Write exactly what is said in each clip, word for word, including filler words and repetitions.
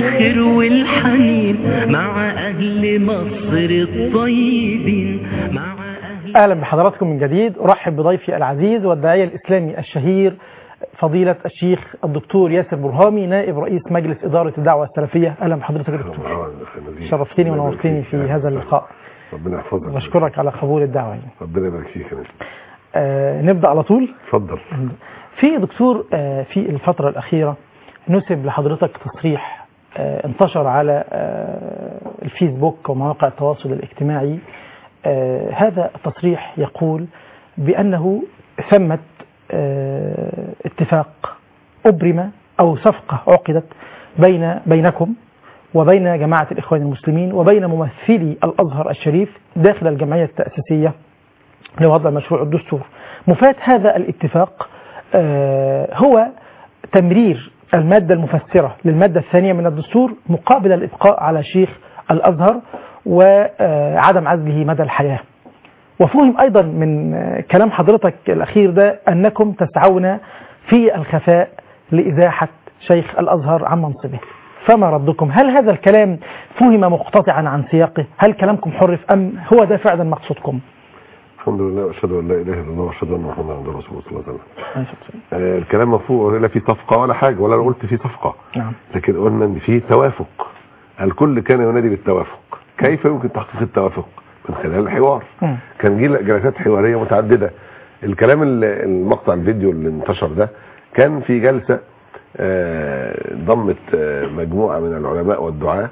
الخير والحنين مع أهل مصر الطيبين مع أهل. أهلا بحضراتكم من جديد. أرحب بضيفي العزيز والداعية الإسلامي الشهير فضيلة الشيخ الدكتور ياسر برهامي نائب رئيس مجلس إدارة الدعوة السلفية. أهلا بحضرتك يا دكتور. شرفتني ونورتني في هذا اللقاء. ربنا يحفظك. بشكرك على قبول الدعوة. ربنا يبارك فيك. آه نبدأ على طول. اتفضل. في دكتور آه في الفترة الأخيرة نسب لحضرتك تصريح آه انتشر على آه الفيسبوك ومواقع التواصل الاجتماعي. آه هذا التصريح يقول بأنه ثمة آه اتفاق أبرم أو صفقة عقدت بين بينكم وبين جماعة الإخوان المسلمين وبين ممثلي الأزهر الشريف داخل الجمعية التأسيسية لوضع مشروع الدستور. مفاد هذا الاتفاق آه هو تمرير المادة المفسرة للمادة الثانية من الدستور مقابل الإبقاء على شيخ الأزهر وعدم عزله مدى الحياة. وفهم أيضا من كلام حضرتك الأخير ده أنكم تسعون في الخفاء لإزاحة شيخ الأزهر عن منصبه. فما ردكم؟ هل هذا الكلام فهم مقتطعا عن سياقه؟ هل كلامكم حرف أم هو ده فعلا مقصودكم؟ الحمد لله واشهد ان لا اله الا الله واشهد ان محمدا رسول الله صلى الله عليه وسلم. آه الكلام مفهوم، لا في صفقه ولا حاجه، ولا انا قلت في صفقه. نعم. لكن قلنا ان في توافق. الكل كان ينادي بالتوافق. كيف يمكن تحقيق التوافق؟ من خلال الحوار. م. كان جي جلسات حواريه متعدده. الكلام المقطع الفيديو اللي انتشر ده كان في جلسه آه ضمت آه مجموعه من العلماء والدعاة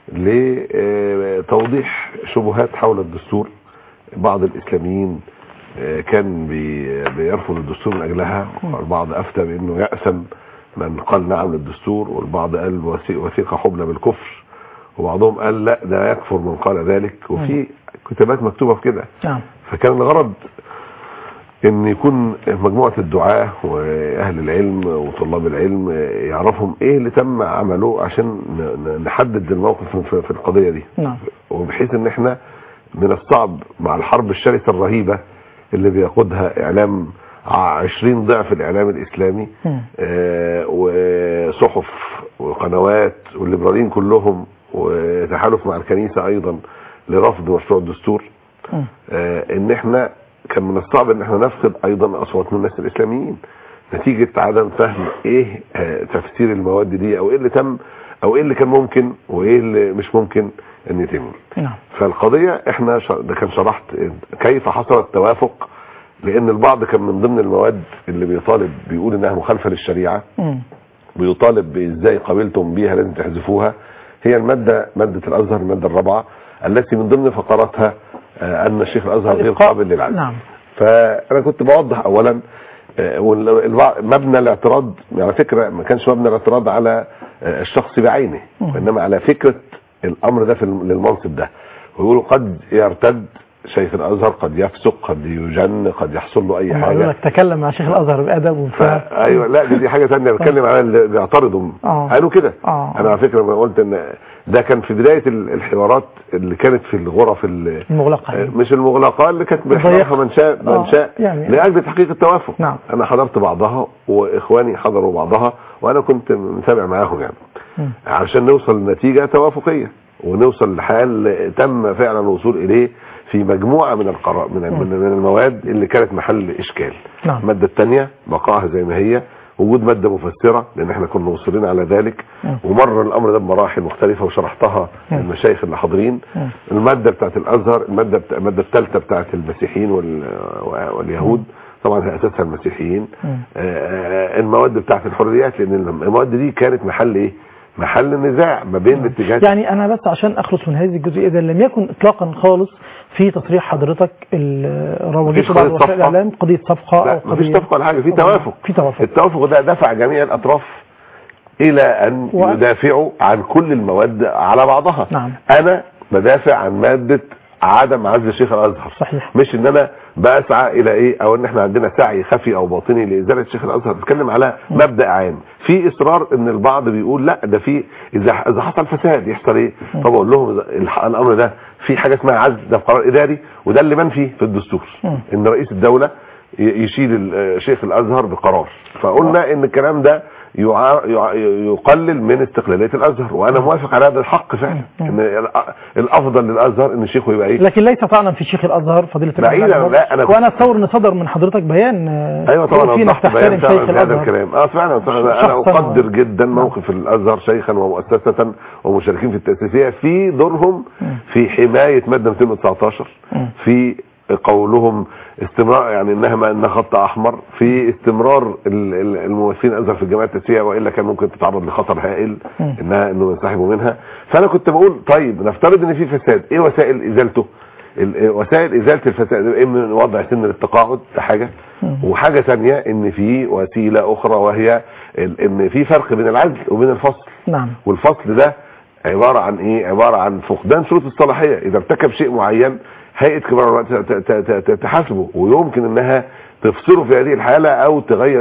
لتوضيح شبهات حول الدستور. بعض الإسلاميين كان بيرفض الدستور من أجلها، والبعض أفتى بأنه يأسم من قال نعم للدستور، والبعض قال وثيقة حبلى بالكفر، وبعضهم قال لا ده يكفر من قال ذلك، وفي كتابات مكتوبة في كده. فكان الغرض ان يكون مجموعة الدعاة واهل العلم وطلاب العلم يعرفهم ايه اللي تم عمله عشان نحدد الموقف في القضية دي. وبحيث ان احنا من الصعب مع الحرب الشرسة الرهيبة اللي بيقودها اعلام عشرين ضعف الاعلام الاسلامي، آه وصحف وقنوات والليبراليين كلهم، وتحالف مع الكنيسة ايضا لرفض مشروع الدستور، آه ان احنا كان من الصعب ان احنا نفقد ايضا اصوات من الناس الاسلاميين نتيجة عدم فهم ايه آه تفسير المواد دي، او ايه اللي تم، او ايه اللي كان ممكن وايه اللي مش ممكن ان يتم. نعم. فالقضية احنا ده كان شرحت كيف حصل التوافق، لان البعض كان من ضمن المواد اللي بيطالب بيقول انها مخالفة للشريعة، م. بيطالب بازاي قبلتم بيها لازم تحذفوها. هي المادة مادة الازهر المادة الرابعة التي من ضمن فقراتها آه ان الشيخ الازهر غير قابل للعزل. نعم. فانا كنت بوضح اولا آه مبنى الاعتراض على فكرة ما كانش مبنى الاعتراض على آه الشخص بعينه، وانما على فكرة الامر ده في للمنصب ده. ويقولوا قد يرتد شيخ الازهر، قد يفسق، قد يجن، قد يحصل له اي حاجه. تكلم مع شيخ الازهر بادب وفهم. ايوه لا دي, دي حاجه ثانيه بتكلم على اللي بيعترضوا قالوا كده. انا على فكره ما قلت ان ده كان في بدايه الحوارات اللي كانت في الغرف المغلقه، مش المغلقه اللي كانت بيحضرها من شاء من شاء يعني لاجل تحقيق التوافق. نعم. انا حضرت بعضها واخواني حضروا بعضها، وانا كنت متابع معاهم يعني م. عشان نوصل لنتيجه توافقيه ونوصل لحال تم فعلا الوصول اليه في مجموعة من القرار من, من المواد اللي كانت محل اشكال. نعم. المادة الثانية بقائها زي ما هي، وجود مادة مفسرة لان احنا كنا مصرين على ذلك، نعم. ومر الامر ده بمراحل مختلفة وشرحتها للمشايخ اللي حاضرين. المادة بتاعت الازهر، المادة بتا... المادة الثالثة بتاعت المسيحيين وال... واليهود، طبعا هي اساسها المسيحيين. آه المواد بتاعت الحريات، لان المواد دي كانت محل ايه؟ محل النزاع ما بين الاتجاهات. يعني انا بس عشان اخلص من هذه الجزئيه، اذا لم يكن اطلاقا خالص في تصريح حضرتك روجته بعض وسائل الاعلام قضيه صفقه او قضيه، مفيش صفقه ولا حاجه، في توافق. في توافق. التوافق ده دفع جميع الاطراف الى ان و... يدافعوا عن كل المواد على بعضها. نعم. انا بدافع عن ماده عدم عزل شيخ الازهر. صحيح. مش ان انا بسعى الى ايه، او ان احنا عندنا سعي خفي او باطني لازاله شيخ الازهر. بتكلم على مبدا عام. في اصرار ان البعض بيقول لا ده في اذا اذا حصل فساد يحصل ايه. فبقول لهم الامر ده في حاجه اسمها عزل، ده قرار اداري، وده اللي منفي في الدستور، ان رئيس الدوله يشيل شيخ الازهر بقرار. فقلنا ان الكلام ده يع... يع... يقلل من استقلاليه الازهر، وانا موافق على هذا الحق فعلا، ان الافضل للازهر ان شيخه يبقى ايه. لكن ليس طعنا في شيخ الازهر فضيله بعيدا. لا انا وانا اتصور ان صدر من حضرتك بيان. ايوه طبعا في ناس تحترم شيخ هذا الازهر. الكلام. اه فعلا انا اقدر و... جدا موقف الازهر شيخا ومؤسسه ومشاركين في التاسيسيه في دورهم في حمايه ماده مئتين وتسعتاشر، في قولهم استمرار يعني انها ما انها خط احمر، في استمرار الممثلين الازهر في الجمعيه التاسيسيه، والا كان ممكن تتعرض لخطر هائل انها انه ينسحبوا منها. فانا كنت بقول طيب نفترض ان في فساد، ايه وسائل ازالته؟ وسائل ازاله الفساد اما وضع سن للتقاعد، ده حاجه، وحاجه ثانيه ان في وسيله اخرى وهي ان في فرق بين العزل وبين الفصل. نعم. والفصل ده عباره عن ايه؟ عباره عن فقدان شروط الصلاحيه، اذا ارتكب شيء معين هيئه كبار تحاسبه ويمكن انها تفصله في هذه الحاله او تغير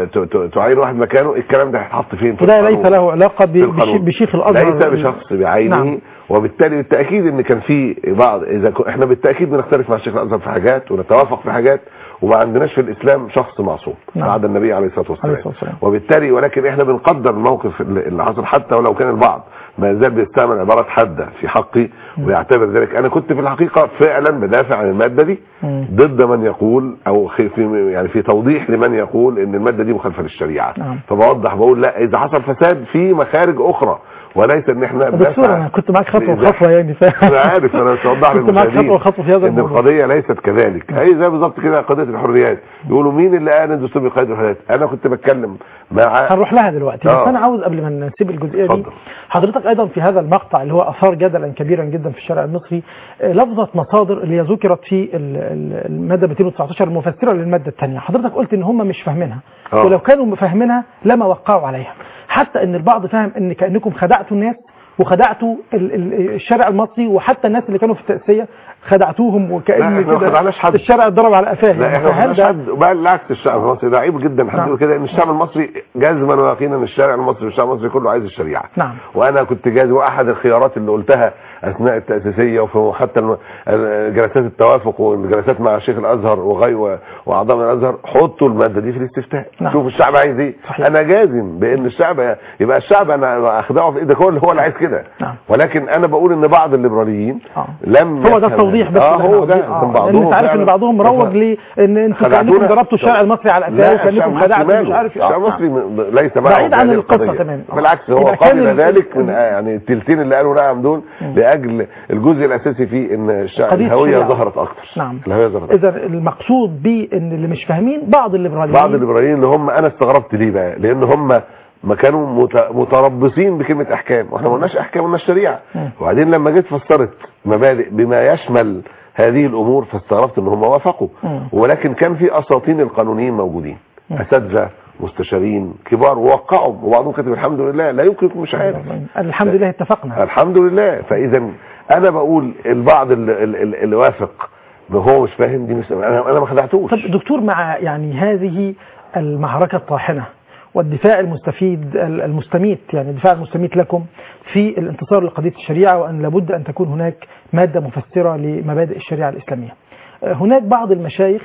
تعين واحد مكانه. الكلام ده هيتحط فين؟ في ده ليس له علاقه بشيخ الازهر، ليس بشخص بعينه. نعم. وبالتالي بالتاكيد ان كان في بعض، اذا احنا بالتاكيد بنختلف مع الشيخ الازهر في حاجات ونتوافق في حاجات، وما عندناش في الاسلام شخص معصوم بعد النبي عليه الصلاه والسلام. وبالتالي ولكن احنا بنقدر الموقف اللي حصل، حتى ولو كان البعض ما زال بيستعمل عبارات حاده في حقي ويعتبر ذلك. انا كنت في الحقيقه فعلا بدافع عن الماده دي ضد من يقول او في يعني في توضيح لمن يقول ان الماده دي مخالفه للشريعه. فبوضح بقول لا، اذا حصل فساد في مخارج اخرى، وليس ان احنا دكتور انا كنت معاك خطوه وخطوه يعني فاهم. انا عارف، انا بوضح للمشاهدين ان القضيه ليست كذلك. اي زي بالظبط كده قضيه الحريات، يقولوا مين اللي قال الدستور بيقيد الحريات؟ انا كنت بتكلم مع هنروح لها دلوقتي. آه. بس انا عاوز قبل ما نسيب الجزئيه دي، حضرتك ايضا في هذا المقطع اللي هو اثار جدلا كبيرا جدا في الشارع المصري لفظه مصادر اللي هي ذكرت في الماده مئتين وتسعتاشر المفسره للماده الثانيه، حضرتك قلت ان هم مش فاهمينها، آه. ولو كانوا فاهمينها لما وقعوا عليها، حتى ان البعض فاهم ان كانكم خدعتوا الناس وخدعتوا الشارع المصري، وحتى الناس اللي كانوا في التأسية خدعتوهم، وكأن كده الشارع اتضرب على قفاه. لا احنا ما خدعناش حد، بالعكس الشعب المصري ده عيب جدا حد يقول كده، ان الشعب المصري جازما ويقينا ان الشارع المصري والشعب المصري كله عايز الشريعه. نعم. وانا كنت جاز، واحد الخيارات اللي قلتها اثناء التأسيسية وحتى جلسات التوافق والجلسات مع شيخ الازهر وغيره واعضاء من الازهر، حطوا الماده دي في الاستفتاء. نعم. شوفوا الشعب عايز ايه. انا جازم بان الشعب يبقى الشعب انا اخدعه في ايدك، هو اللي هو اللي عايز كده. نعم. ولكن انا بقول ان بعض الليبراليين آه. لم هو ده التوضيح بس. اه هو ده آه. بعضهم انت عارف ان بعضهم مروج لي ان انتوا كانكم ضربتوا الشارع المصري على قفاه وكانكم خدعتوا مش عارف ايه. الشعب المصري ليس معه بعيد عن القصه تماما، بالعكس هو قابل ذلك من يعني التلتين اللي قالوا نعم دول لاجل الجزء الاساسي فيه ان الهويه ظهرت اكتر. نعم. الهويه ظهرت. اذا المقصود بان اللي مش فاهمين بعض الليبراليين بعض الليبراليين اللي هم انا استغربت ليه بقى، لان هم ما كانوا متربصين بكلمه احكام، واحنا ما قلناش احكام، قلنا الشريعه. وبعدين لما جيت فسرت مبادئ بما يشمل هذه الامور فاستغربت ان هم وافقوا، ولكن كان في اساطين القانونيين موجودين، اساتذه مستشارين كبار ووقعوا، وبعضهم كتب الحمد لله، لا يمكن يكون مش عارف. الحمد لله اتفقنا. الحمد لله. فاذا انا بقول البعض اللي, اللي, اللي وافق هو مش فاهم دي، مش انا انا ما خدعتوش. طب دكتور، مع يعني هذه المعركه الطاحنه والدفاع المستفيد المستميت، يعني الدفاع المستميت لكم في الانتصار لقضيه الشريعه، وان لابد ان تكون هناك ماده مفسره لمبادئ الشريعه الاسلاميه، هناك بعض المشايخ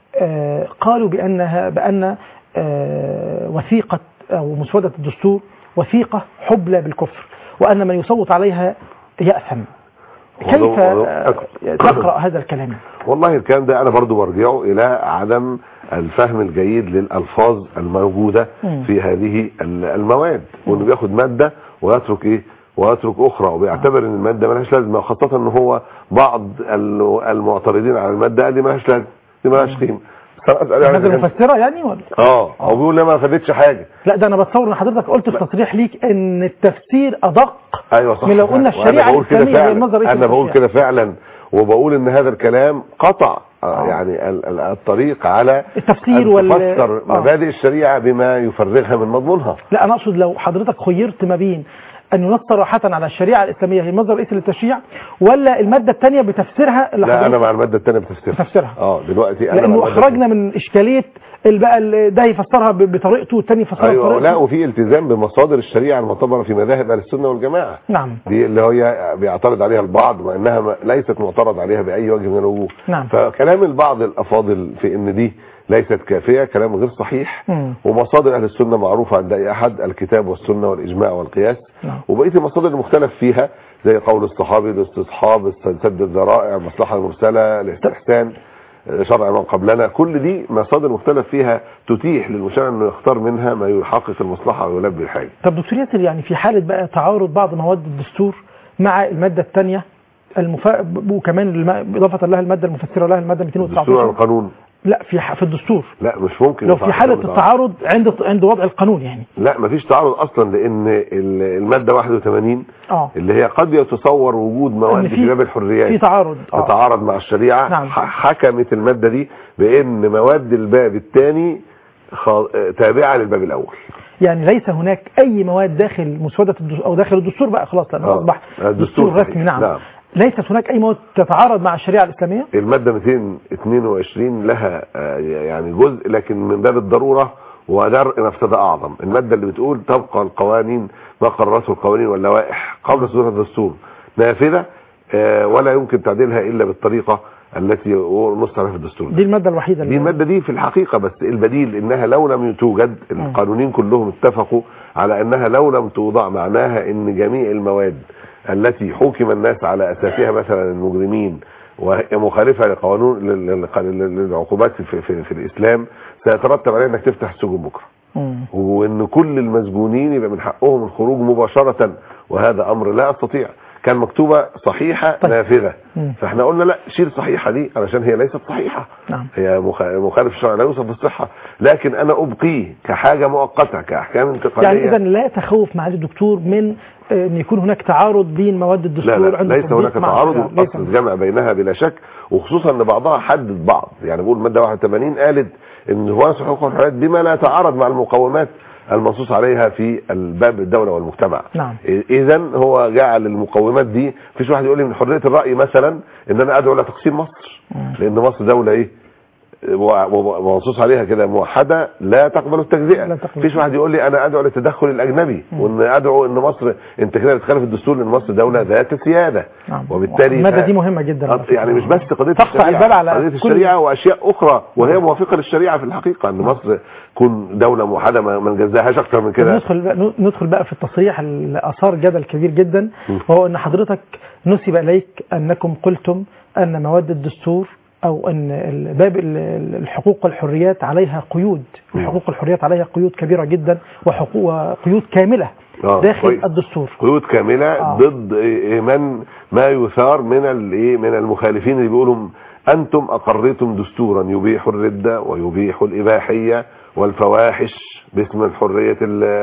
قالوا بانها بان وثيقه او مسوده الدستور وثيقه حبلى بالكفر، وان من يصوت عليها يأثم. كيف تقرأ هذا الكلام؟ والله الكلام ده انا برضو برجعه الى عدم الفهم الجيد للالفاظ الموجودة في هذه المواد، وانه بياخد مادة ويترك ايه ويترك اخرى، وبيعتبر ان المادة ملهاش لازمة، خاصة ان هو بعض المعترضين على المادة قال دي ملهاش لازمة، دي ملهاش قيمة. هذا المفسرة يعني ولا؟ اه هو بيقول لي ما فادتش حاجة. لا ده انا بتصور ان حضرتك قلت في تصريح ليك ان التفسير ادق. ايوه صح. من لو قلنا الشريعة الاسلامية هي المصدر الرئيسي. انا بقول كده فعلا، وبقول ان هذا الكلام قطع آه. يعني الطريق على التفسير وال تفسر مبادئ الشريعة بما يفرغها من مضمونها. لا انا اقصد لو حضرتك خيرت ما بين ان ينص صراحه على الشريعه الاسلاميه هي المصدر الرئيسي للتشريع، ولا الماده الثانيه بتفسيرها اللي لا انا مع الماده الثانيه بتفسيرها بتفسيرها اه دلوقتي انا لانه اخرجنا من اشكاليه بقى ده يفسرها بطريقته والثاني يفسرها أيوة بطريقته. لا وفي التزام بمصادر الشريعه المعتبره في مذاهب اهل السنه والجماعه. نعم. دي اللي هي بيعترض عليها البعض وانها ليست معترض عليها باي وجه من الوجوه. نعم. فكلام البعض الافاضل في ان دي ليست كافية، كلام غير صحيح. مم. ومصادر أهل السنة معروفة عند أي أحد، الكتاب والسنة والإجماع والقياس. نعم. وبقية المصادر المختلف فيها زي قول الصحابي، الاستصحاب، سد الذرائع، المصلحة المرسلة، الاستحسان، شرع من قبلنا، كل دي مصادر مختلف فيها تتيح للمشرع انه يختار منها ما يحقق المصلحة ويلبي الحاجة. طب دكتور ياسر، يعني في حالة بقى تعارض بعض مواد الدستور مع المادة الثانية المفا... وكمان الم... إضافة لها المادة المفسرة لها المادة مئتين وتسعة عشر الدستور القانون، لا في ح... في الدستور، لا مش ممكن لو في حالة التعارض عند عند وضع القانون يعني. لا مفيش تعارض اصلا، لان المادة واحد وثمانين اه اللي هي قد يتصور وجود مواد في باب الحريات في تعارض اه تتعارض مع الشريعة. نعم. حكمت المادة دي بان مواد الباب الثاني خ... تابعة للباب الاول. يعني ليس هناك اي مواد داخل مسودة الدستور او داخل الدستور بقى خلاص لانه اصبح دستور رسمي. نعم. نعم ليست هناك اي مواد تتعارض مع الشريعة الاسلامية. المادة مئتين واثنين وعشرين لها يعني جزء لكن من باب الضرورة ودرء مفسدة اعظم. المادة اللي بتقول تبقى القوانين ما قررته القوانين واللوائح قبل صدور الدستور نافذة ولا يمكن تعديلها الا بالطريقة التي نص عليها في الدستور. دي المادة الوحيدة دي المادة دي في الحقيقة، بس البديل انها لو لم توجد، القانونيين كلهم اتفقوا على انها لو لم توضع معناها ان جميع المواد التي حكم الناس على اساسها مثلا المجرمين وهي مخالفة لقانون للعقوبات في, في, في الاسلام سيترتب عليها انك تفتح السجون بكرة، وان كل المسجونين يبقى من حقهم الخروج مباشرة، وهذا امر لا استطيع. كان مكتوبة صحيحة طيب. نافذة. مم. فاحنا قلنا لا شيل صحيحة دي علشان هي ليست صحيحة. نعم. هي مخالف الشرع لا يوصف بالصحة، لكن انا ابقيه كحاجة مؤقتة كاحكام انتقالية. يعني اذا لا تخوف معالي الدكتور من ان يكون هناك تعارض بين مواد الدستور. لا لا ليس هناك تعارض، والاصل الجمع بينها بلا شك، وخصوصا ان بعضها حدد بعض. يعني بقول المادة واحد وثمانين قالت ان هو حقوق الحريات بما لا يتعارض مع المقومات المنصوص عليها في الباب الدولة والمجتمع. نعم. اذا هو جعل المقومات دي، فيش واحد يقول لي من حرية الرأي مثلا ان انا ادعو الى تقسيم مصر. مم. لان مصر دولة ايه منصوص عليها كده موحدة لا تقبل التجزئة. فيش واحد يقول لي انا ادعو للتدخل الاجنبي، مم. وان ادعو ان مصر انت كده بتخالف الدستور لان مصر دولة ذات سيادة. نعم. وبالتالي المادة دي مهمة جدا يعني مش بس قضية الشريعة، قضية الشريعة واشياء اخرى وهي موافقة للشريعة في الحقيقة، ان مصر تكون دولة موحدة ما نجزاهاش اكتر من كده. ندخل بقى ندخل بقى في التصريح اللي اثار جدل كبير جدا، وهو ان حضرتك نسب اليك انكم قلتم ان مواد الدستور او ان باب الحقوق والحريات عليها قيود، الحقوق والحريات عليها قيود كبيرة جدا وحقوق قيود كاملة آه داخل طيب. الدستور قيود كاملة آه. ضد من ما يثار من الايه من المخالفين اللي بيقولوا انتم اقريتم دستورا يبيح الردة ويبيح الاباحية والفواحش باسم الحرية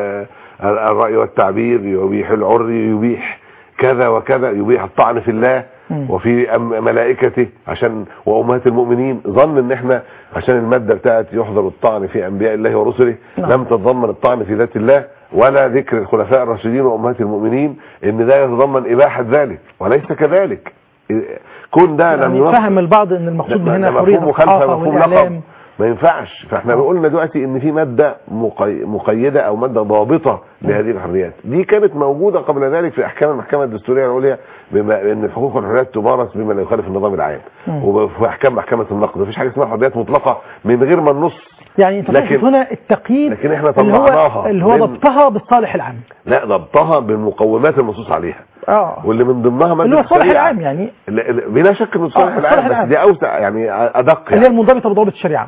الرأي والتعبير، يبيح العري، يبيح كذا وكذا، يبيح الطعن في الله وفي ملائكته عشان وامهات المؤمنين. ظن ان احنا عشان المادة بتاعت يحظر الطعن في انبياء الله ورسله نعم. لم تتضمن الطعن في ذات الله ولا ذكر الخلفاء الراشدين وامهات المؤمنين، ان ده يتضمن اباحة ذلك، وليس كذلك. كون ده يعني لم ينص فهم البعض ان المقصود هنا حرية الصحافة والاعلام ما ينفعش. فاحنا قلنا دلوقتي ان في مادة مقيدة او مادة ضابطة لهذه الحريات، دي كانت موجودة قبل ذلك في احكام المحكمة الدستورية العليا بما ان الحقوق والحريات تمارس بما لا يخالف النظام العام، وفي احكام محكمة النقد مفيش حاجة اسمها حريات مطلقة من غير ما النص. يعني انت لكن هنا التقييد لكن احنا اللي هو اللي هو ضبطها بالصالح العام، لا ضبطها بالمقومات المنصوص عليها اه واللي من ضمنها ماده اللي هو الصالح العام، يعني بلا شك انه الصالح آه العام، بس دي اوسع يعني ادق اللي هي المنضبطه بضوابط الشريعه،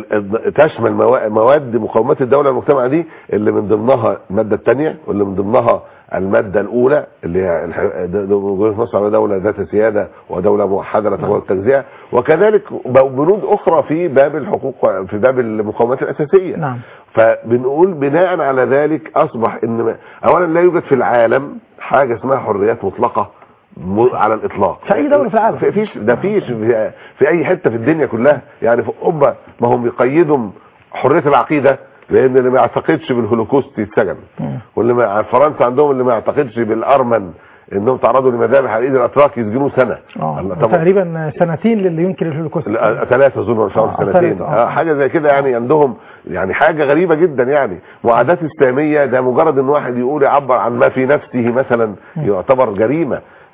تشمل مواد مقومات الدوله والمجتمع دي اللي من ضمنها الماده الثانيه واللي من ضمنها الماده الاولى اللي هي جمهوريه مصر على دوله ذات سياده ودوله موحده لا تقبل التجزئه، وكذلك بنود اخرى في باب الحقوق في باب المقومات الاساسيه. نعم. فبنقول بناء على ذلك اصبح ان اولا لا يوجد في العالم حاجه اسمها حريات مطلقه على الاطلاق في اي دوله في العالم، في فيش ده فيش في, في اي حته في الدنيا كلها. يعني في اوروبا ما هم بيقيدوا حريه العقيده، لان اللي ما يعتقدش بالهولوكوست يتسجن، واللي ما فرنسا عندهم اللي ما يعتقدش بالارمن انهم تعرضوا لمذابح على ايد الاتراك يسجنوه سنه اه تقريبا سنتين للي ينكر الهولوكوست، ثلاثه اظن ولا آه سنتين آه. حاجه زي كده. يعني عندهم يعني حاجه غريبه جدا. يعني معادات اسلاميه ده مجرد ان واحد يقول يعبر عن ما في نفسه مثلا يعتبر جريمه.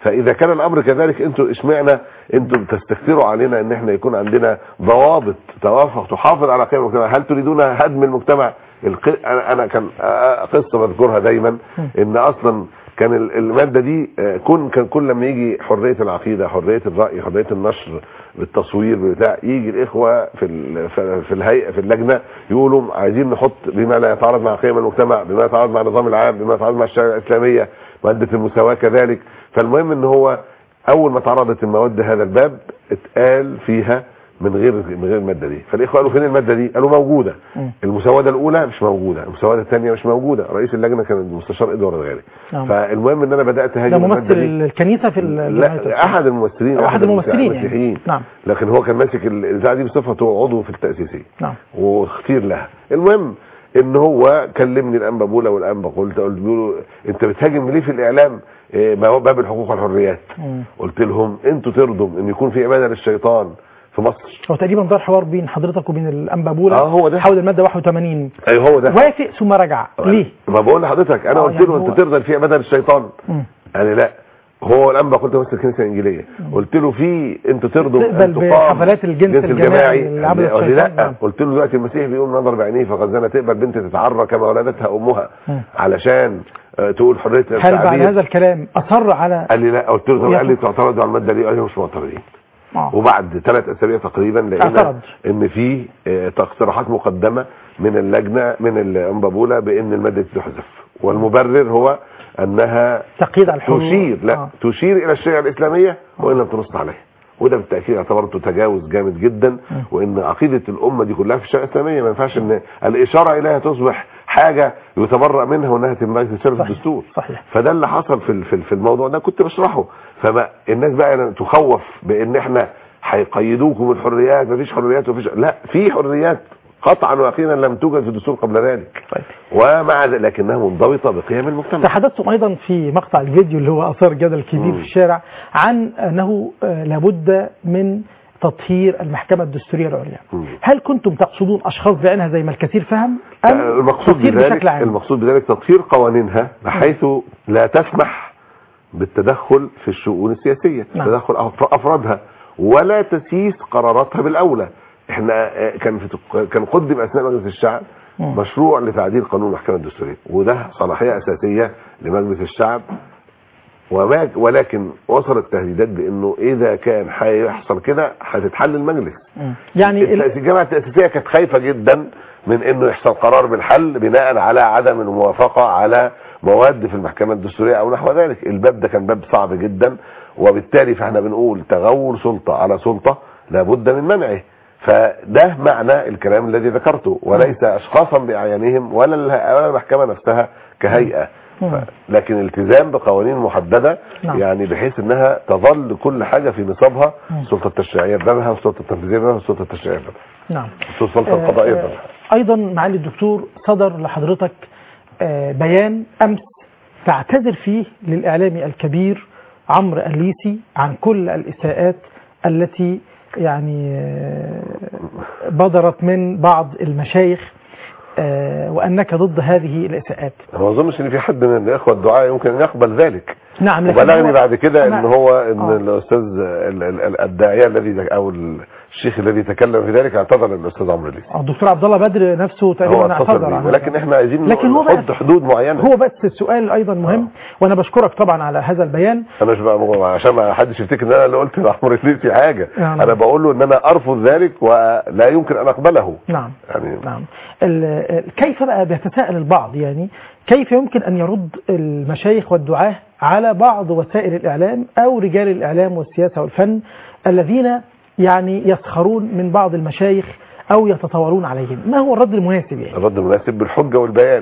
فاذا كان الامر كذلك انتوا اشمعنا انتوا بتستكثروا علينا ان احنا يكون عندنا ضوابط توافق تحافظ على قيم المجتمع؟ هل تريدون هدم المجتمع؟ الق... انا أنا كان قصه بذكرها دايما ان اصلا كان الماده دي كن كان كل لما يجي حريه العقيده، حريه الراي، حريه النشر بالتصوير بتاع، يجي الاخوه في في الهيئه في اللجنه يقولوا عايزين نحط بما لا يتعارض مع قيم المجتمع، بما يتعارض مع النظام العام، بما يتعارض مع الشريعه الاسلاميه، ماده المساواه كذلك. فالمهم ان هو اول ما تعرضت المواد هذا الباب اتقال فيها من غير من غير الماده دي. فالاخوه قالوا فين الماده دي؟ قالوا موجوده. المسوده الاولى مش موجوده، المسوده الثانيه مش موجوده. رئيس اللجنه كان المستشار ادوارد الغالي. فالمهم ان انا بدات هاجم الماده دي. ممثل الكنيسه في لا احد الممثلين احد الممثلين المسيحيين يعني. نعم. لكن هو كان ماسك الاذاعه دي بصفته عضو في التاسيسيه. نعم. واختير لها. المهم ان هو كلمني الانبا بولا والانبا قلت قلت له انت بتهاجم ليه في الاعلام باب الحقوق والحريات؟ مم. قلت لهم انتوا ترضوا ان يكون في عباده للشيطان في مصر؟ هو تقريبا دار حوار بين حضرتك وبين الانبا بولا. اه هو ده حول الماده واحد وثمانين. ايوه هو ده. وافق ثم رجع. ليه؟ ما بقول لحضرتك انا قلت له يعني انت ترضى في عباده للشيطان؟ قال لي لا. هو الانبا قلت بس الكنيسه الانجيليه. قلت له في انتوا ترضوا ان تقام حفلات الجنس الجماعي اللي عمل الشيطان؟ لا. قلت له دلوقتي المسيح بيقول نظر بعينيه فقد زنت، تقبل بنت تتعرى كما ولدتها امها م. علشان تقول حريه التعبير؟ هل بعد هذا الكلام اصر على؟ قال لي لا. قلت له قال لي تعترضوا على الماده دي؟ قال لي مش معترضين. آه. وبعد ثلاث اسابيع تقريبا لقينا ان في اقتراحات مقدمه من اللجنه من الانبا بولا بان الماده تحذف، والمبرر هو انها تقييد على الحريه، تشير لا آه. تشير الى الشريعه الاسلاميه وان لم تنص عليها. وده بالتاكيد اعتبرته تجاوز جامد جدا، م. وان عقيده الامه دي كلها في الشريعه الاسلاميه ما ينفعش ان الاشاره اليها تصبح حاجه يتبرأ منها وانها تنبغي تسير في الدستور. صحيح. فده اللي حصل في في الموضوع ده كنت بشرحه. فما الناس بقى تخوف بان احنا هيقيدوكم بالحريات، مفيش حريات ومفيش، لا في حريات قطعا ويقينا لم توجد في الدستور قبل ذلك. طيب. ومع ذلك لكنها منضبطه بقيم المجتمع. تحدثتم ايضا في مقطع الفيديو اللي هو اثار جدل كبير م. في الشارع عن انه لابد من تطهير المحكمه الدستوريه العليا. م. هل كنتم تقصدون اشخاص بعينها زي ما الكثير فهم ام المقصود بذلك المقصود بذلك تطهير قوانينها بحيث لا تسمح بالتدخل في الشؤون السياسيه، نعم. تدخل افرادها ولا تسييس قراراتها بالاولى. احنا كان في كان قدم اثناء مجلس الشعب مشروع لتعديل قانون المحكمه الدستوريه، وده صلاحيه اساسيه لمجلس الشعب، وما ولكن وصلت تهديدات بانه اذا كان هيحصل كده هتتحل المجلس. يعني الجامعه التاسيسيه كانت خايفه جدا من انه يحصل قرار بالحل بناء على عدم الموافقه على مواد في المحكمه الدستوريه او نحو ذلك. الباب ده كان باب صعب جدا، وبالتالي فاحنا بنقول تغول سلطه على سلطه لابد من منعه. فده معنى الكلام الذي ذكرته، وليس اشخاصا باعيانهم ولا المحكمه نفسها كهيئه، لكن التزام بقوانين محدده. نعم. يعني بحيث انها تظل كل حاجه في نصابها، السلطه التشريعيه بابها والسلطه التنفيذيه بابها والسلطه التشريعيه بابها. نعم. السلطه القضائيه بابها. ايضا معالي الدكتور صدر لحضرتك بيان امس تعتذر فيه للاعلامي الكبير عمرو الليثي عن كل الاساءات التي يعني بدرت من بعض المشايخ، وأنك ضد هذه الإساءات. أنا ما أظنش إن في حد من الإخوة الدعاء يمكن أن يقبل ذلك. نعم. وبلغني بعد كده إن هو إن آه. الأستاذ الداعية الذي أو الشيخ الذي تكلم في ذلك اعتذر للأستاذ عمرو الليثي. الدكتور عبد الله بدر نفسه تقريبا اعتذر، ولكن إحنا عايزين نحط حدود معينة. هو بس السؤال أيضا مهم، آه. وأنا بشكرك طبعا على هذا البيان. أنا مش بقى عشان ما حدش يفتكر إن أنا اللي قلت لعمرو الليثي حاجة. نعم. أنا بقول له إن أنا أرفض ذلك ولا يمكن أن أقبله. نعم. يعني نعم. كيف بقى بيتساءل البعض يعني كيف يمكن أن يرد المشايخ والدعاة على بعض وسائل الإعلام أو رجال الإعلام والسياسة والفن الذين يعني يسخرون من بعض المشايخ أو يتطاولون عليهم؟ ما هو الرد المناسب يعني؟ الرد المناسب بالحجة والبيان.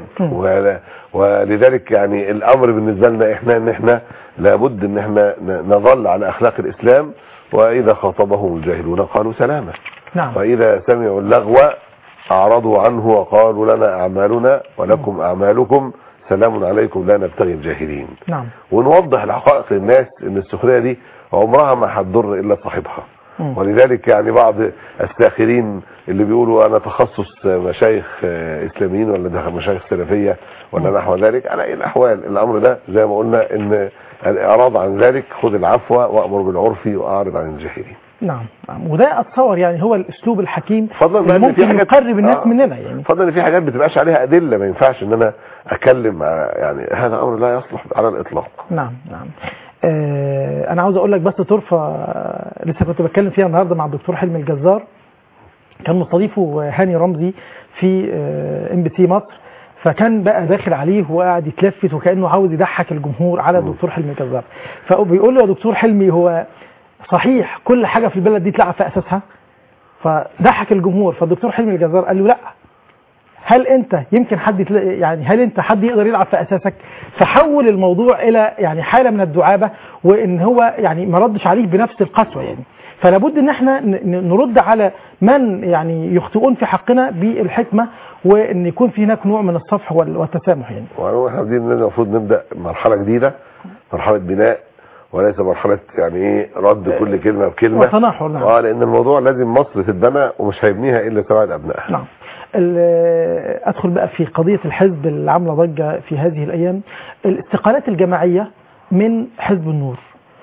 ولذلك يعني الأمر بالنسبة لنا إحنا إن إحنا لابد إن إحنا نظل على أخلاق الإسلام، وإذا خاطبهم الجاهلون قالوا سلاما. نعم. وإذا سمعوا اللغو أعرضوا عنه وقالوا لنا أعمالنا ولكم أعمالكم سلام عليكم لا نبتغي الجاهلين. نعم. ونوضح الحقائق للناس ان السخرية دي عمرها ما هتضر الا صاحبها. م. ولذلك يعني بعض الساخرين اللي بيقولوا انا تخصص مشايخ اسلاميين ولا ده مشايخ سلفية ولا م. نحو ذلك، على اي الاحوال الامر ده زي ما قلنا ان الاعراض عن ذلك خذ العفو وامر بالعرف واعرض عن الجاهلين. نعم نعم، وده اتصور يعني هو الاسلوب الحكيم فضلا اللي ممكن يقرب الناس آه مننا يعني. فضلا ان في حاجات بتبقاش عليها ادله، ما ينفعش ان انا اتكلم يعني هذا امر لا يصلح على الاطلاق. نعم نعم. آه انا عاوز اقول لك بس طرفه لسه كنت بتكلم فيها النهارده مع الدكتور حلمي الجزار، كان مستضيفه هاني رمزي في ام بي سي مصر، فكان بقى داخل عليه وقاعد يتلفت وكانه عاوز يضحك الجمهور على الدكتور حلمي الجزار، فبيقول له يا دكتور حلمي هو صحيح كل حاجه في البلد دي تلعب في اساسها؟ فضحك الجمهور، فالدكتور حلمي الجزار قال له لا، هل انت يمكن حد يعني هل انت حد يقدر يلعب في اساسك؟ فحول الموضوع الى يعني حاله من الدعابه، وان هو يعني ما ردش عليه بنفس القسوه يعني. فلا بد ان احنا نرد على من يعني يخطئون في حقنا بالحكمه، وان يكون في هناك نوع من الصفح والتسامح يعني. واحنا المفروض نبدا مرحله جديده، مرحله بناء وليس مرحله يعني ايه رد كل كلمه بكلمه وتناحر. نعم. اه لان الموضوع لازم مصر تتبنى ومش هيبنيها الا سواعد ابنائها. نعم. ادخل بقى في قضيه الحزب اللي عامله ضجه في هذه الايام، الاستقالات الجماعيه من حزب النور،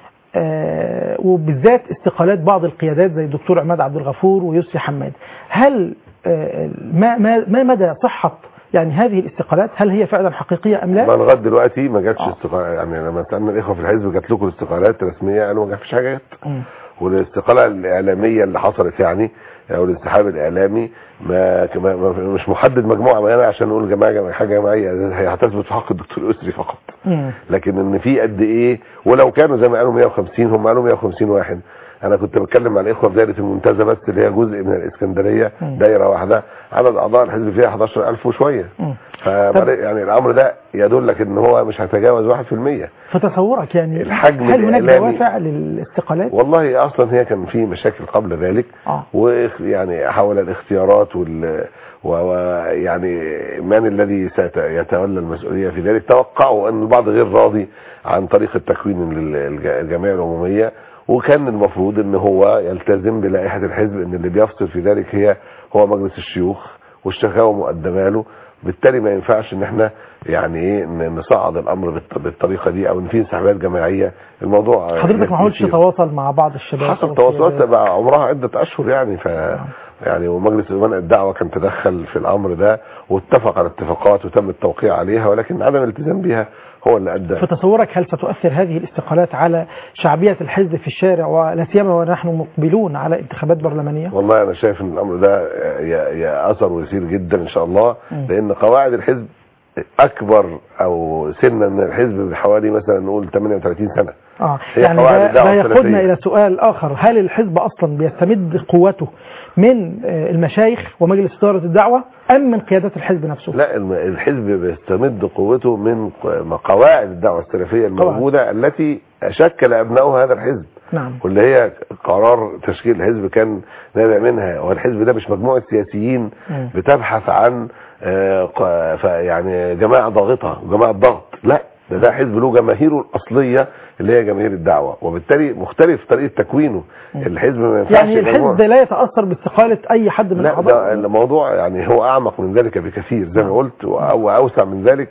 آه وبالذات استقالات بعض القيادات زي الدكتور عماد عبد الغفور ويسري حماد. هل آه ما ما ما مدى صحه يعني هذه الاستقالات؟ هل هي فعلا حقيقيه ام لا؟ ما لغايه دلوقتي ما جاتش آه. استقاله، يعني لما سالنا الاخوه في الحزب جات لكم استقالات رسميه؟ قالوا ما فيش حاجات. والاستقاله الاعلاميه اللي حصلت يعني او الانسحاب الاعلامي ما مش محدد مجموعه معينه عشان نقول جماعه حاجه جماعيه، هي هتثبت في حق الدكتور يسري فقط. مم. لكن ان في قد ايه، ولو كانوا زي ما قالوا مية وخمسين، هم قالوا مية وخمسين واحد. انا كنت بتكلم مع الاخوه في دايره المنتزه بس اللي هي جزء من الاسكندريه، مم. دايره واحده، عدد اعضاء الحزب فيها حداشر ألف وشويه. ف يعني الامر ده يدلك ان هو مش هيتجاوز واحد في المية. فتصورك يعني الحجم هل هناك دوافع للاستقالات؟ والله اصلا هي كان في مشاكل قبل ذلك، آه. ويعني حول الاختيارات وال ويعني من الذي سيتولى المسؤوليه في ذلك. توقعوا ان البعض غير راضي عن طريقه تكوين الجمعيه العموميه، وكان المفروض ان هو يلتزم بلائحه الحزب ان اللي بيفصل في ذلك هي هو مجلس الشيوخ والشكاوى مقدمه له. بالتالي ما ينفعش ان احنا يعني ايه نصعد الامر بالطريقه دي او ان في انسحابات جماعيه. الموضوع حضرتك ما حاولتش تتواصل مع بعض الشباب؟ حصل تواصلات بقى عمرها عده اشهر يعني، ف يعني ومجلس منع الدعوه كان تدخل في الامر ده واتفق على اتفاقات وتم التوقيع عليها، ولكن عدم الالتزام بها هو اللي ادى. فتصورك هل ستؤثر هذه الاستقالات على شعبيه الحزب في الشارع، ولا سيما ونحن مقبلون على انتخابات برلمانيه؟ والله انا شايف ان الامر ده ياثر ويسير جدا ان شاء الله، م. لان قواعد الحزب اكبر او سنا من الحزب بحوالي مثلا نقول ثمانية وثلاثين سنه. اه يعني ده, ده ياخدنا الى سؤال اخر، هل الحزب اصلا بيستمد قوته من المشايخ ومجلس اداره الدعوه ام من قيادات الحزب نفسه؟ لا، الحزب بيستمد قوته من قواعد الدعوه السلفيه الموجوده قواعد. التي شكل ابناؤها هذا الحزب. نعم. واللي هي قرار تشكيل الحزب كان نابع منها، والحزب ده مش مجموعه سياسيين م. بتبحث عن آه يعني جماعه ضاغطه وجماعه ضغط، لا، ده ده حزب له جماهيره الاصليه اللي هي جماهير الدعوه، وبالتالي مختلف طريقه تكوينه. الحزب ما ينفعش يعني الحزب لا يتاثر باستقاله اي حد من الاعضاء؟ لا، ده الموضوع يعني هو اعمق من ذلك بكثير زي ما قلت، او اوسع من ذلك.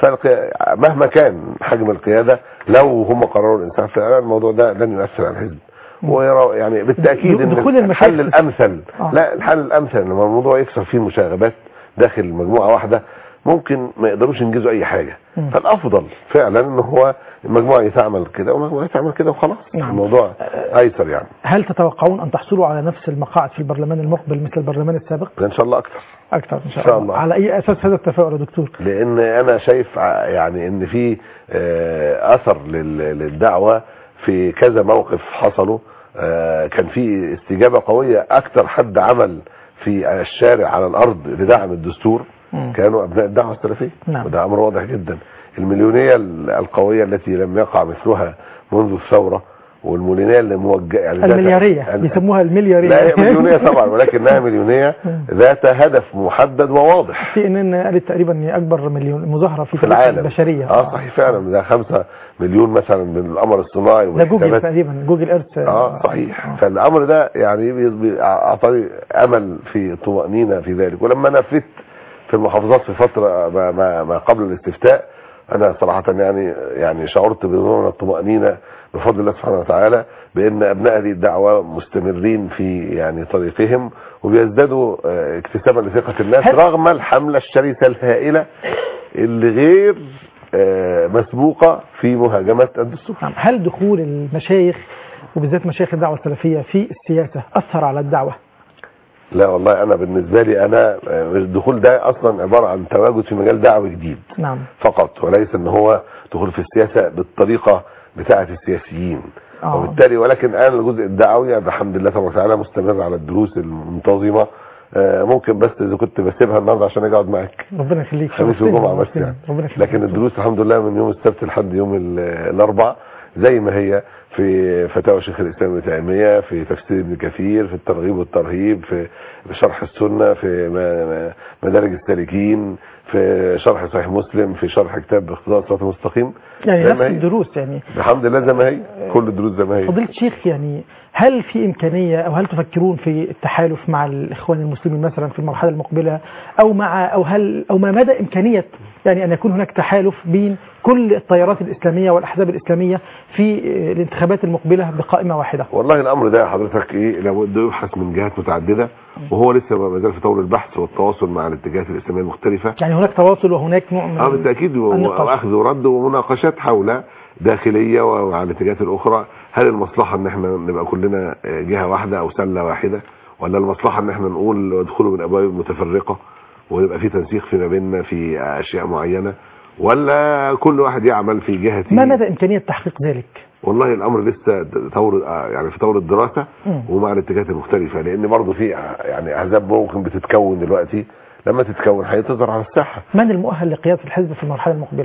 فمهما كان حجم القياده لو هم قرروا الانسحاب في الموضوع ده لن يؤثر على الحزب. ويرى يعني بالتاكيد ان الحل الامثل آه. لا الحل الامثل لما الموضوع يكسر فيه مشاغبات داخل مجموعه واحده ممكن ما يقدروش ينجزوا اي حاجه. م. فالافضل فعلا ان هو المجموعه تعمل كده ومجموعه تعمل كده وخلاص. نعم. الموضوع ايسر يعني. هل تتوقعون ان تحصلوا على نفس المقاعد في البرلمان المقبل مثل البرلمان السابق؟ ان شاء الله اكثر اكثر ان شاء, شاء الله. الله. على اي اساس هذا التفاؤل يا دكتور؟ لان انا شايف يعني ان في اثر للدعوه في كذا موقف حصلوا، كان في استجابه قويه. اكثر حد عمل في الشارع على الارض لدعم الدستور م. كانوا ابناء الدعوه السلفيه. نعم. وده امر واضح جدا. المليونيه القويه التي لم يقع مثلها منذ الثوره، والمليونيه اللي موجهه يعني الملياريه بيسموها الملياريه. لا هي مليونيه طبعا، ولكنها مليونيه ذات هدف محدد وواضح. في ان قالت تقريبا ان اكبر مليون مظاهره في, في العالم البشريه. اه صحيح فعلا، ده خمسة مليون مثلا من القمر الصناعي ده جوجل تقريبا، جوجل ايرث. اه صحيح. آه. فالامر ده يعني اعطاني امل في طمانينه في ذلك. ولما نفذت في المحافظات في فتره ما, ما قبل الاستفتاء انا صراحه يعني يعني شعرت بنوع من الطمانينه بفضل الله سبحانه وتعالى بان ابناء هذه الدعوه مستمرين في يعني طريقهم وبيزدادوا اكتسابا لثقه الناس رغم الحمله الشرسه الهائله اللي غير مسبوقه في مهاجمه الدستور. هل دخول المشايخ وبالذات مشايخ الدعوه السلفيه في السياسه اثر على الدعوه؟ لا والله انا بالنسبه لي انا الدخول ده اصلا عباره عن تواجد في مجال دعوي جديد نعم فقط وليس ان هو دخول في السياسه بالطريقه بتاعه السياسيين. آه. وبالتالي ولكن انا الجزء الدعوي الحمد لله تبارك وتعالى مستمر على الدروس المنتظمه. آه ممكن بس اذا كنت بسيبها النهارده عشان اجي اقعد معاك ربنا يخليك خميس وجمعه بس يعني. لكن الدروس الحمد لله من يوم السبت لحد يوم الاربعاء زي ما هي في فتاوى شيخ الاسلام ابن تيميه، في تفسير ابن كثير، في الترغيب والترهيب، في شرح السنه، في مدارج السالكين، في شرح صحيح مسلم، في شرح كتاب اقتضاء الصراط المستقيم. يعني نفس الدروس يعني الحمد لله زي ما هي كل الدروس زي ما هي. فضيلة الشيخ يعني هل في امكانيه او هل تفكرون في التحالف مع الاخوان المسلمين مثلا في المرحله المقبله او مع او هل او ما مدى امكانيه يعني ان يكون هناك تحالف بين كل التيارات الاسلاميه والاحزاب الاسلاميه في الانتخابات المقبله بقائمه واحده؟ والله الامر ده حضرتك ايه لابد يبحث من جهات متعدده وهو لسه ما زال في طور البحث والتواصل مع الاتجاهات الاسلاميه المختلفه. يعني هناك تواصل وهناك نوع من اه بالتاكيد واخذ ورد ومناقشات حول داخليه وعلى الاتجاهات الاخرى. هل المصلحه ان احنا نبقى كلنا جهه واحده او سله واحده ولا المصلحه ان احنا نقول ادخلوا من ابواب متفرقه ويبقى في تنسيق فيما بيننا في اشياء معينه ولا كل واحد يعمل في جهته؟ ما مدى امكانيه تحقيق ذلك؟ والله الامر لسه طور يعني في طور الدراسه ومع الاتجاهات المختلفه لان برضه في يعني احزاب ممكن بتتكون دلوقتي لما تتكون هتظهر على الساحه. من المؤهل لقياده الحزب في المرحله المقبله؟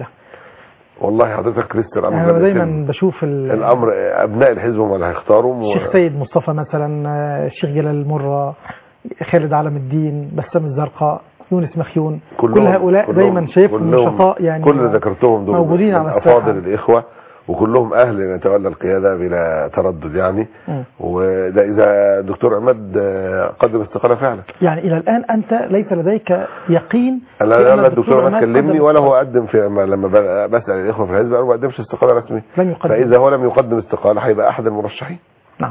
والله حضرتك لسه الامر انا دايما بشوف الامر ابناء الحزب هم اللي هيختاروا. الشيخ سيد مصطفى مثلا، الشيخ جلال المره، خالد علم الدين، بسام الزرقاء، يونس مخيون، كل هؤلاء دايما شايفهم نشطاء يعني كل اللي ذكرتهم دول موجودين على الساحه افاضل الاخوه وكلهم اهل ان يتولى القياده بلا تردد يعني. م. وده اذا الدكتور عماد قدم استقاله فعلا. يعني الى الان انت ليس لديك يقين؟ لا لا الدكتور عماد كلمني ولا هو قدم في لما بسال الاخوه في الحزب قالوا ما قدمش استقاله رسمي. لم يقدم. فاذا هو لم يقدم استقاله هيبقى احد المرشحين. نعم.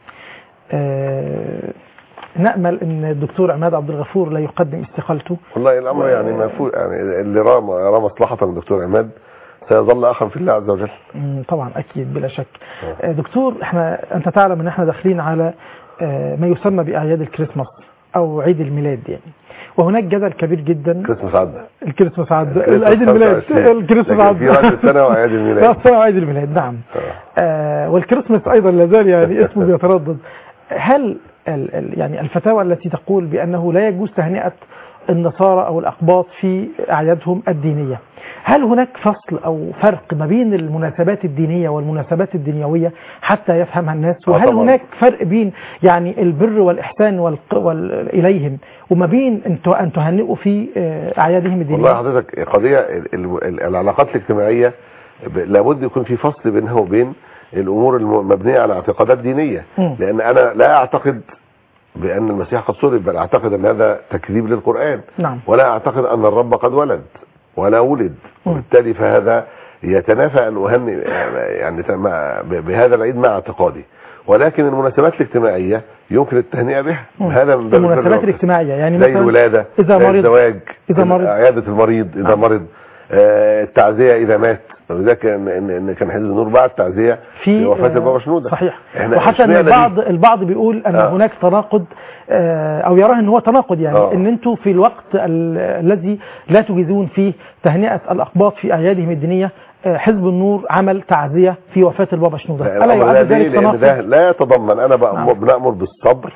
آه نأمل ان الدكتور عماد عبد الغفور لا يقدم استقالته. والله الامر و... يعني مفهوم يعني اللي رأى مصلحه من الدكتور عماد سيظل اخا في الله عز وجل. طبعا اكيد بلا شك. أوه. دكتور احنا انت تعلم ان احنا داخلين على ما يسمى باعياد الكريسماس او عيد الميلاد يعني وهناك جدل كبير جدا. كريسماس عدى. الكريسماس عدى عيد الميلاد الكريسماس عدى في راس السنه وعيد الميلاد. راس السنه وعيد الميلاد نعم. آه والكريسماس ايضا لا زال يعني اسمه بيتردد. هل ال ال يعني الفتاوى التي تقول بانه لا يجوز تهنئه النصارى او الاقباط في اعيادهم الدينيه، هل هناك فصل او فرق ما بين المناسبات الدينيه والمناسبات الدنيويه حتى يفهمها الناس؟ وهل هناك فرق بين يعني البر والاحسان وال اليهم وما بين ان تهنئوا في اعيادهم الدينيه؟ والله حضرتك قضيه العلاقات الاجتماعيه لابد يكون في فصل بينها وبين الامور المبنيه على اعتقادات دينيه. م. لان انا لا اعتقد بان المسيح قد صلب بل اعتقد ان هذا تكذيب للقران. نعم. ولا اعتقد ان الرب قد ولد ولا ولد. م. وبالتالي فهذا يتنافى ان اهنئ يعني بهذا العيد مع اعتقادي ولكن المناسبات الاجتماعيه يمكن التهنئه بها. هذا من المناسبات الاجتماعيه يعني مثلا زي الولاده، اذا مرض، الزواج، اذا مرض، عياده المريض اذا نعم. مرض، آه التعزيه اذا مات. ولذلك ان ان كان حزب النور بعد تعزيه في وفاه البابا شنوده. صحيح. وحتى ان البعض البعض بيقول ان آه. هناك تناقض آه او يراه ان هو تناقض يعني آه. ان انتم في الوقت الذي لا تجيزون فيه تهنئه الاقباط في اعيادهم الدينيه حزب النور عمل تعزيه في وفاه البابا شنوده. الا يعد ذلك تناقض؟ ده لا يتضمن. انا نعم. بنامر بالصبر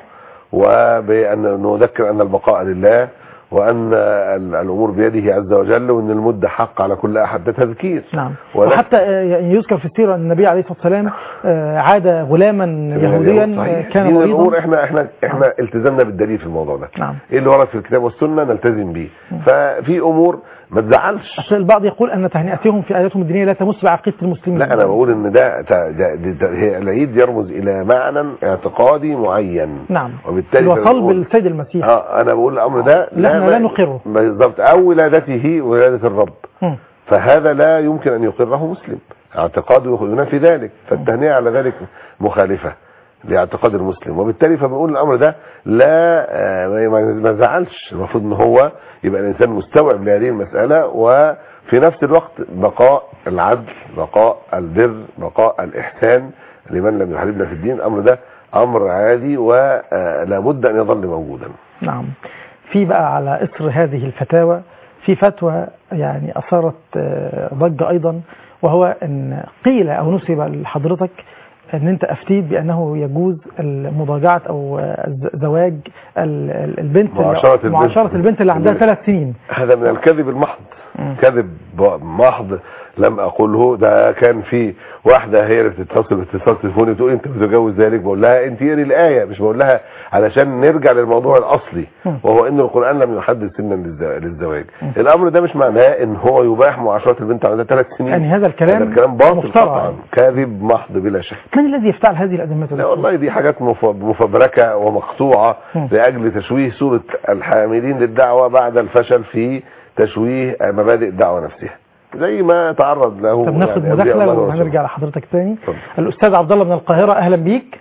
وبان نذكر ان البقاء لله وأن الأمور بيده عز وجل وأن المدة حق على كل أحد. ده تذكير. نعم. وحتى يذكر في السيرة أن النبي عليه الصلاة والسلام عاد غلاما يهوديا كان مريضا. الأمور احنا احنا احنا نعم. التزمنا بالدليل في الموضوع ده. نعم. ايه اللي ورد في الكتاب والسنة نلتزم به. ففي أمور ما تزعلش. أصل البعض يقول أن تهنئتهم في أعيادهم الدينية لا تمس بعقيدة المسلمين. لا أنا بقول أن ده, ده, ده, ده العيد يرمز إلى معنى اعتقادي معين. نعم. وبالتالي وصلب السيد المسيح. اه أنا بقول الأمر ده لا, لا نقره بالضبط او ولادته ولاده الرب. م. فهذا لا يمكن ان يقره مسلم، اعتقاده ينافي ذلك، فالتهنئة على ذلك مخالفة لاعتقاد المسلم. وبالتالي فبنقول الامر ده لا ما زعلش، المفروض ان هو يبقى الانسان مستوعب لهذه المسألة، وفي نفس الوقت بقاء العدل، بقاء البر، بقاء الاحسان لمن لم يحاربنا في الدين. الامر ده امر عادي ولا بد ان يظل موجودا. نعم. في بقى على اثر هذه الفتاوى في فتوى يعني اثارت ضجة ايضا، وهو ان قيل او نسب لحضرتك ان انت افتيت بانه يجوز مضاجعة او زواج البنت معاشرة, معاشرة البنت اللي عندها ثلاث سنين. هذا من الكذب المحض، م. كذب محض لم اقوله. ده كان في واحدة هي اللي بتتصل باتصال تليفوني وتقول انت بتتجوز ذلك، بقول لها انت قري الايه، مش بقول لها علشان نرجع للموضوع الاصلي، م. وهو ان القران لم يحدد سنا للزواج. م. الامر ده مش معناه ان هو يباح معاشرة البنت عندها ثلاث سنين، يعني هذا الكلام هذا الكلام باطل طبعا، كاذب محض بلا شك. من الذي يفتعل هذه الازمات؟ لا والله دي حاجات مفبركه ومقطوعه م. لاجل تشويه صوره الحاملين للدعوه بعد الفشل في تشويه مبادئ الدعوه نفسها، زي ما تعرض له. طب ناخد يعني مداخله وهنرجع لحضرتك تاني. الاستاذ عبد الله من القاهره، اهلا بيك.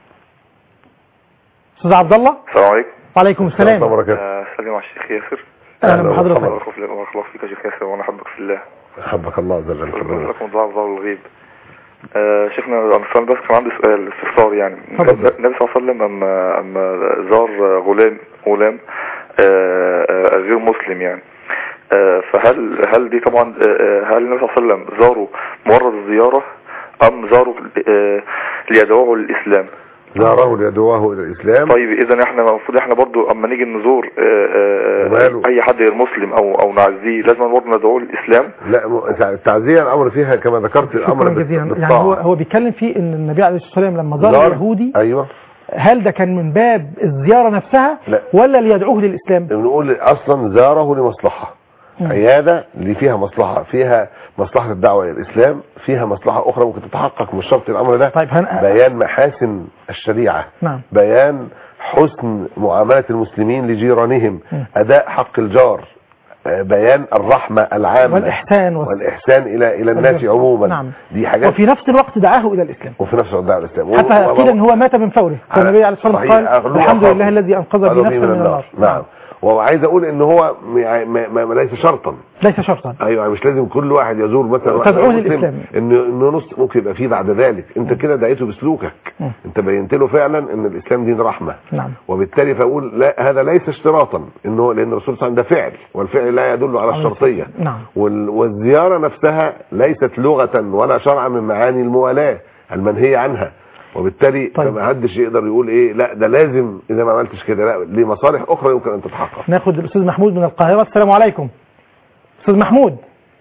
استاذ عبد الله. السلام عليكم. وعليكم السلام. السلام عليكم. سلم على الشيخ ياسر. اهلا بحضرتك. بارك الله فيك يا شيخ ياسر، وانا احبك في الله. احبك الله عز وجل. لكم دعاء ظهر الغيب. آه شيخنا انا بس كان عندي سؤال استفسار يعني. النبي صلى الله عليه وسلم اما اما زار غلام غلام آه آه غير مسلم يعني، آه فهل هل دي طبعا آه هل النبي صلى الله عليه وسلم زاره مجرد الزياره ام زاره آه ليدعوه للاسلام؟ زاره ليدعوه الى الاسلام. طيب اذا احنا المفروض احنا برضو اما نيجي نزور اي حد غير مسلم او او نعزيه لازم برضو ندعوه للاسلام؟ لا التعزيه الامر فيها كما ذكرت الامر جزيلا. يعني هو هو بيتكلم فيه ان النبي عليه الصلاه والسلام لما زار اليهودي، ايوه، هل ده كان من باب الزياره نفسها لا. ولا ليدعوه للاسلام؟ بنقول اصلا زاره لمصلحه، عيادة اللي فيها مصلحة، فيها مصلحة الدعوة إلى الإسلام، فيها مصلحة أخرى ممكن تتحقق، مش شرط الأمر ده. طيب هن... بيان محاسن الشريعة، نعم. بيان حسن معاملة المسلمين لجيرانهم، م. أداء حق الجار، بيان الرحمة العامة والإحسان والإحسان إلى إلى الناس عموما. نعم. دي حاجات، وفي نفس الوقت دعاه إلى الإسلام، وفي نفس الوقت دعاه إلى الإسلام، حتى قيل إن هو مات من فوره، فالنبي عليه الصلاة والسلام قال الحمد لله الذي أنقذ بي نفسا من النار. نعم. وعايز اقول ان هو ما ما ليس شرطا، ليس شرطا، ايوه مش لازم كل واحد يزور مثلا تدعوه للاسلام، انه انه نص ممكن يبقى فيه بعد ذلك انت كده دعيته بسلوكك، م. انت بينت له فعلا ان الاسلام دين رحمه. نعم. وبالتالي فاقول لا هذا ليس اشتراطا، انه لان الرسول صلى الله عليه وسلم ده فعل، والفعل لا يدل على الشرطيه. نعم. والزياره نفسها ليست لغه ولا شرعا من معاني الموالاه المنهيه عنها، وبالتالي طيب. ما حدش يقدر يقول ايه لا ده لازم اذا ما عملتش كده، لا لمصالح اخرى يمكن ان تتحقق. ناخد الاستاذ محمود من القاهره. السلام عليكم استاذ محمود.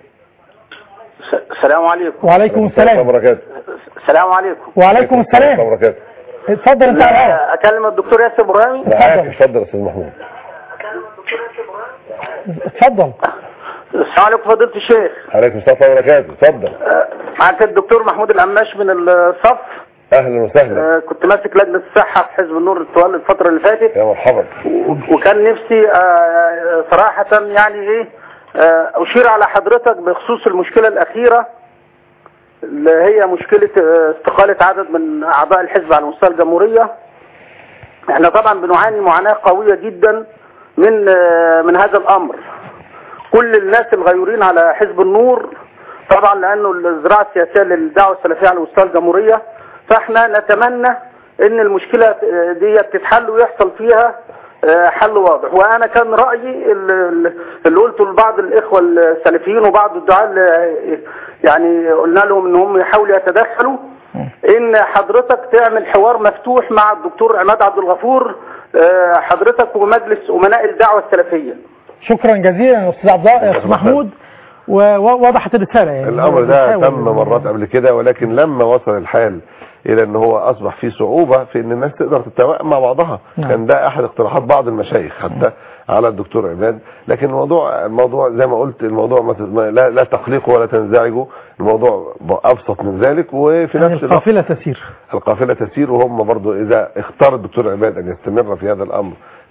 السلام عليكم. وعليكم السلام. السلام عليكم. وعليكم السلام. اتفضل انت. اكلم الدكتور ياسر ابراهيمي. اتفضل اتفضل يا استاذ محمود. اتفضل. السلام عليكم فضيله الشيخ. عليكم السلام ورحمه الله وبركاته. اتفضل. معاك الدكتور محمود القماش من الصف. اهلا وسهلا. آه كنت ماسك لجنه الصحه في حزب النور الطوال الفتره اللي فاتت. يا مرحبا. وكان نفسي آه صراحه يعني ايه آه اشير على حضرتك بخصوص المشكله الاخيره اللي هي مشكله استقاله عدد من اعضاء الحزب على مستوى الجمهوريه. احنا طبعا بنعاني معاناه قويه جدا من آه من هذا الامر. كل الناس الغيورين على حزب النور طبعا لانه الزراعه السياسيه للدعوه السلفيه على مستوى الجمهوريه، فاحنا نتمنى ان المشكله دي تتحل ويحصل فيها حل واضح. وانا كان رايي اللي قلته لبعض الاخوه السلفيين وبعض الدعاة اللي يعني قلنا لهم ان هم يحاولوا يتدخلوا، ان حضرتك تعمل حوار مفتوح مع الدكتور عماد عبد الغفور حضرتك ومجلس امناء الدعوه السلفيه. شكرا جزيلا يا استاذ عبد الله. استاذ محمود ووضحت الرساله يعني الامر ده تم مرات قبل كده، ولكن لما وصل الحال الى ان هو اصبح فيه صعوبة في ان الناس تقدر تتوائم مع بعضها. نعم. كان ده احد اقتراحات بعض المشايخ حتى نعم. على الدكتور عماد، لكن الموضوع الموضوع زي ما قلت الموضوع لا, لا تقلقوا ولا تنزعجوا، الموضوع ابسط من ذلك. وفي يعني نفس القافله تسير القافله تسير وهم برضو اذا اختار الدكتور عماد ان يستمر في هذا الامر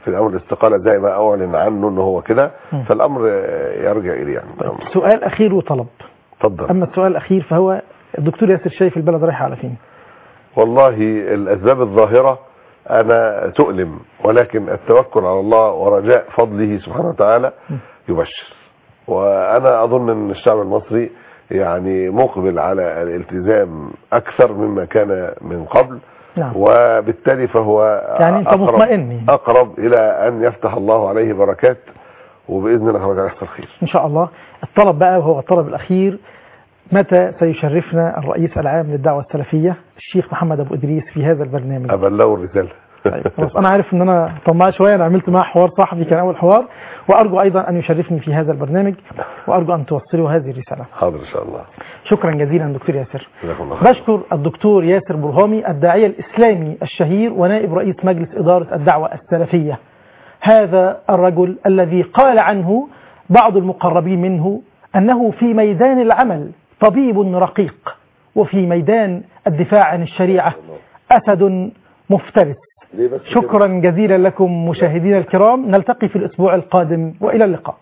في الامر الاستقاله زي ما اعلن عنه ان هو كده، فالامر يرجع اليه يعني. طيب سؤال اخير وطلب. اتفضل. اما السؤال الاخير فهو الدكتور ياسر شايف البلد رايحه على فين؟ والله الاسباب الظاهره انا تؤلم، ولكن التوكل على الله ورجاء فضله سبحانه وتعالى يبشر. وانا اظن ان الشعب المصري يعني مقبل على الالتزام اكثر مما كان من قبل. نعم. وبالتالي فهو يعني انت أقرب, مطمئن اقرب الى ان يفتح الله عليه بركات، وباذن الله يحصل خير ان شاء الله. الطلب بقى وهو الطلب الاخير، متى سيشرفنا الرئيس العام للدعوه السلفيه الشيخ محمد ابو ادريس في هذا البرنامج؟ ابلغه الرساله. طيب خلاص، انا عارف ان انا طماع شويه، انا عملت معاه حوار صحفي كان اول حوار، وارجو ايضا ان يشرفني في هذا البرنامج، وارجو ان توصلوا هذه الرساله. حاضر ان شاء الله. شكرا جزيلا دكتور ياسر. بشكر الدكتور ياسر برهامي الداعيه الاسلامي الشهير ونائب رئيس مجلس اداره الدعوه السلفيه، هذا الرجل الذي قال عنه بعض المقربين منه انه في ميدان العمل طبيب رقيق، وفي ميدان الدفاع عن الشريعه اسد مفترس. شكرا جزيلا لكم مشاهدينا الكرام، نلتقي في الأسبوع القادم وإلى اللقاء.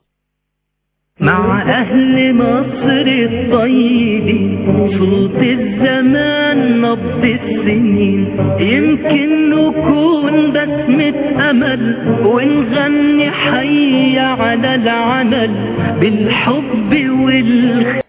مع أهل مصر الطيبين صوت الزمان نبض السنين، يمكن نكون بسمة أمل ونغني حي على العمل بالحب والخير.